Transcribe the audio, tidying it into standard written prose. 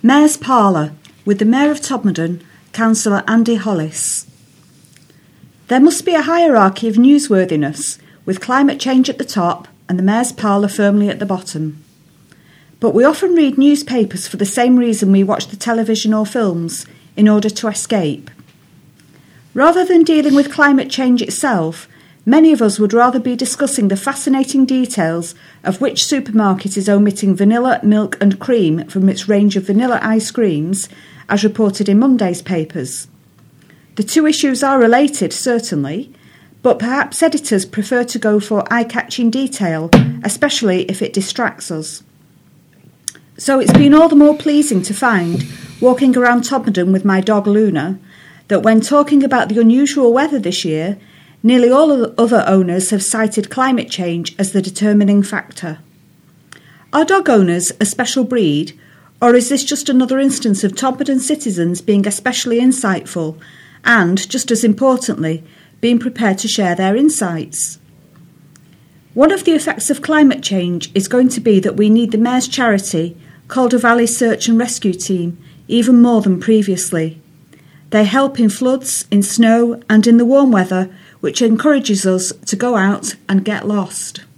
Mayor's Parlour with the Mayor of Todmorden, Councillor Andy Hollis. There must be a hierarchy of newsworthiness, with climate change at the top and the Mayor's Parlour firmly at the bottom. But we often read newspapers for the same reason we watch the television or films, in order to escape. Rather than dealing with climate change itself, many of us would rather be discussing the fascinating details of which supermarket is omitting vanilla, milk and cream from its range of vanilla ice creams, as reported in Monday's papers. The two issues are related, certainly, but perhaps editors prefer to go for eye-catching detail, especially if it distracts us. So it's been all the more pleasing to find, walking around Todmorden with my dog Luna, that when talking about the unusual weather this year, nearly all of the other owners have cited climate change as the determining factor. Are dog owners a special breed, or is this just another instance of Todmorden citizens being especially insightful and, just as importantly, being prepared to share their insights? One of the effects of climate change is going to be that we need the Mayor's charity, Calder Valley Search and Rescue Team, even more than previously. They help in floods, in snow and in the warm weather, which encourages us to go out and get lost.